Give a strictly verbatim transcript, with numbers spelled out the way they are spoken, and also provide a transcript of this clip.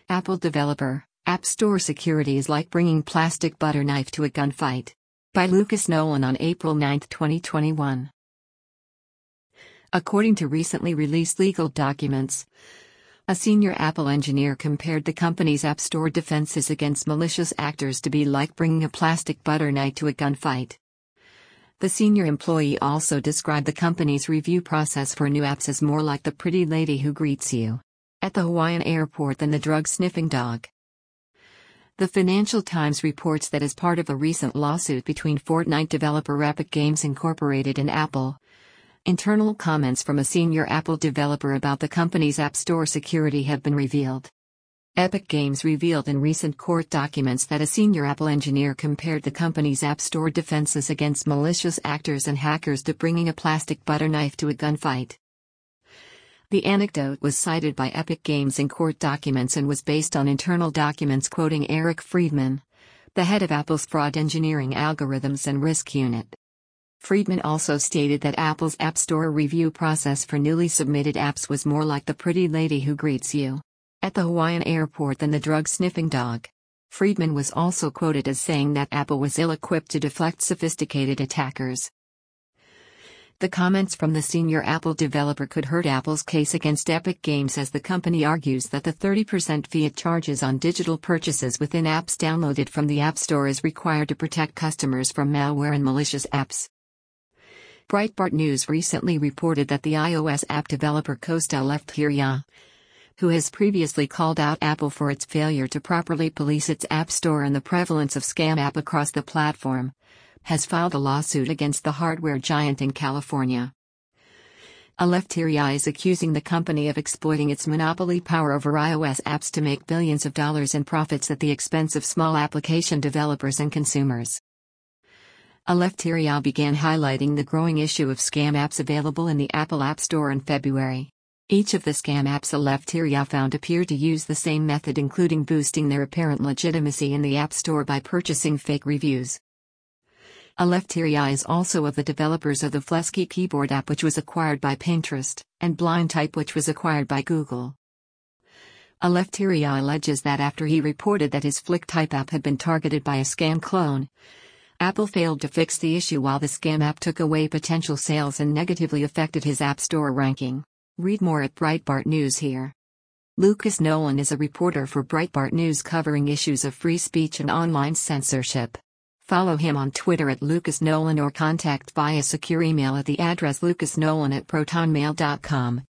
Apple developer, App Store security is like bringing plastic butter knife to a gunfight. By Lucas Nolan on April ninth, twenty twenty-one. According to recently released legal documents, a senior Apple engineer compared the company's App Store defenses against malicious actors to be like bringing a plastic butter knife to a gunfight. The senior employee also described the company's review process for new apps as more like the pretty lady who greets you at the Hawaiian airport than the drug-sniffing dog. The Financial Times reports that as part of a recent lawsuit between Fortnite developer Epic Games Incorporated and Apple, internal comments from a senior Apple developer about the company's App Store security have been revealed. Epic Games revealed in recent court documents that a senior Apple engineer compared the company's App Store defenses against malicious actors and hackers to bringing a plastic butter knife to a gunfight. The anecdote was cited by Epic Games in court documents and was based on internal documents quoting Eric Friedman, the head of Apple's fraud engineering algorithms and risk unit. Friedman also stated that Apple's App Store review process for newly submitted apps was more like the pretty lady who greets you at the Hawaiian airport than the drug-sniffing dog. Friedman was also quoted as saying that Apple was ill-equipped to deflect sophisticated attackers. The comments from the senior Apple developer could hurt Apple's case against Epic Games, as the company argues that the thirty percent fee it charges on digital purchases within apps downloaded from the App Store is required to protect customers from malware and malicious apps. Breitbart News recently reported that the iOS app developer Kostas Lefteria, who has previously called out Apple for its failure to properly police its App Store and the prevalence of scam apps across the platform, has filed a lawsuit against the hardware giant in California. Lefteria is accusing the company of exploiting its monopoly power over iOS apps to make billions of dollars in profits at the expense of small application developers and consumers. Lefteria began highlighting the growing issue of scam apps available in the Apple App Store in February. Each of the scam apps Lefteria found appeared to use the same method, including boosting their apparent legitimacy in the App Store by purchasing fake reviews. Lefteria is also of the developers of the Flesky keyboard app, which was acquired by Pinterest, and BlindType, which was acquired by Google. Lefteria alleges that after he reported that his FlickType app had been targeted by a scam clone, Apple failed to fix the issue while the scam app took away potential sales and negatively affected his App Store ranking. Read more at Breitbart News here. Lucas Nolan is a reporter for Breitbart News covering issues of free speech and online censorship. Follow him on Twitter at Lucas Nolan or contact via secure email at the address lucasnolan at protonmail dot com.